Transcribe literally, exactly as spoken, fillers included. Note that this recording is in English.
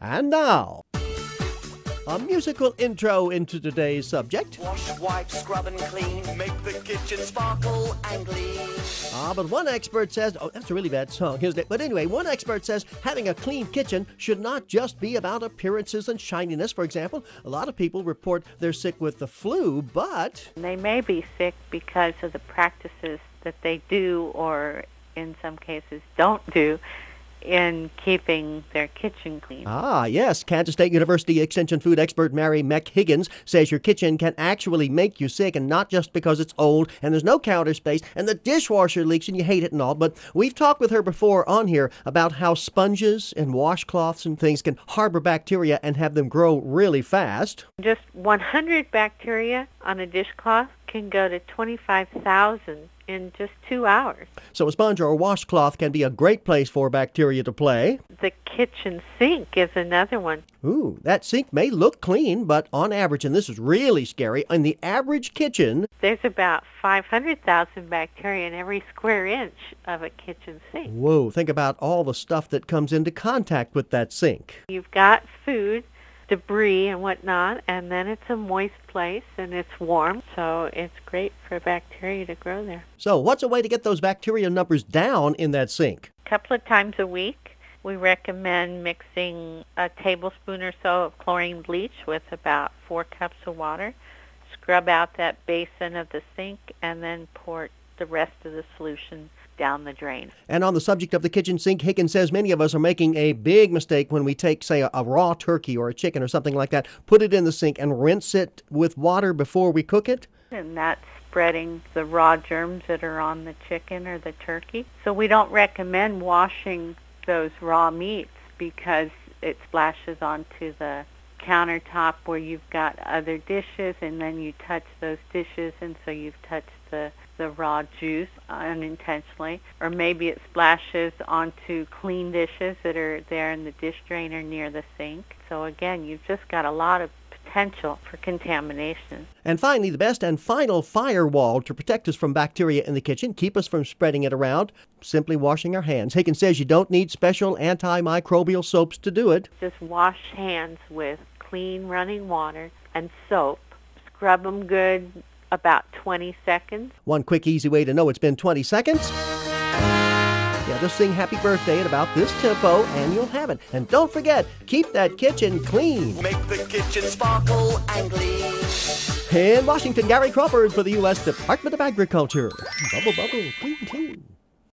And now, a musical intro into today's subject. Wash, wipe, scrub and clean, make the kitchen sparkle and gleam. Ah, but one expert says, oh, that's a really bad song, isn't it? But anyway, one expert says having a clean kitchen should not just be about appearances and shininess. For example, a lot of people report they're sick with the flu, but they may be sick because of the practices that they do, or in some cases don't do, in keeping their kitchen clean. Ah, yes. Kansas State University Extension food expert Mary Meck-Higgins says your kitchen can actually make you sick, and not just because it's old and there's no counter space and the dishwasher leaks and you hate it and all. But we've talked with her before on here about how sponges and washcloths and things can harbor bacteria and have them grow really fast. Just one hundred bacteria on a dishcloth can go to twenty-five thousand in just two hours. So a sponge or a washcloth can be a great place for bacteria to play. The kitchen sink is another one. Ooh, that sink may look clean, but on average, and this is really scary, in the average kitchen, there's about five hundred thousand bacteria in every square inch of a kitchen sink. Whoa, think about all the stuff that comes into contact with that sink. You've got food, debris and whatnot, and then it's a moist place and it's warm, so it's great for bacteria to grow there. So what's a way to get those bacteria numbers down in that sink? A couple of times a week, we recommend mixing a tablespoon or so of chlorine bleach with about four cups of water. Scrub out that basin of the sink and then pour the rest of the solution down the drain. And on the subject of the kitchen sink, Higgins says many of us are making a big mistake when we take, say, a, a raw turkey or a chicken or something like that, put it in the sink and rinse it with water before we cook it. And that's spreading the raw germs that are on the chicken or the turkey. So we don't recommend washing those raw meats because it splashes onto the countertop where you've got other dishes, and then you touch those dishes, and so you've touched the the raw juice unintentionally, or maybe it splashes onto clean dishes that are there in the dish drainer near the sink. So again, you've just got a lot of potential for contamination. And finally, the best and final firewall to protect us from bacteria in the kitchen, keep us from spreading it around, simply washing our hands. Higgins says you don't need special antimicrobial soaps to do it. Just wash hands with clean running water and soap. Scrub them good about twenty seconds. One quick, easy way to know it's been twenty seconds. Yeah, just sing happy birthday at about this tempo and you'll have it. And don't forget, keep that kitchen clean. Make the kitchen sparkle and gleam. In Washington, Gary Crawford for the U S Department of Agriculture. Bubble, bubble, clean, clean.